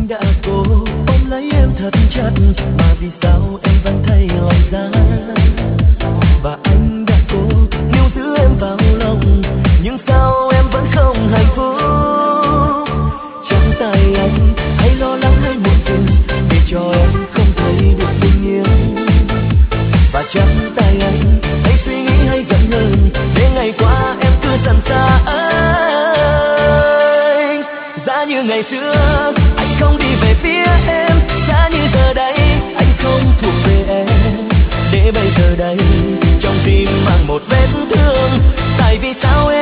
đã cố ôm lấy em thật chặt, mà vì sao em vẫn thay lòng ra? Và anh đã cố níu giữ em vào lòng, nhưng sao em vẫn không hạnh phúc? Chẳng tại anh hay lo lắng hay muộn phiền, để cho em không thấy được bình yên. Và chẳng tại anh hay suy nghĩ hay giận hờn, để ngày qua em cứ dần xa anh. Giá như ngày xưa anh không đi về phía em, giá như giờ đây anh không thuộc về em, để bây giờ đây trong tim mang một vết thương. Tại vì sao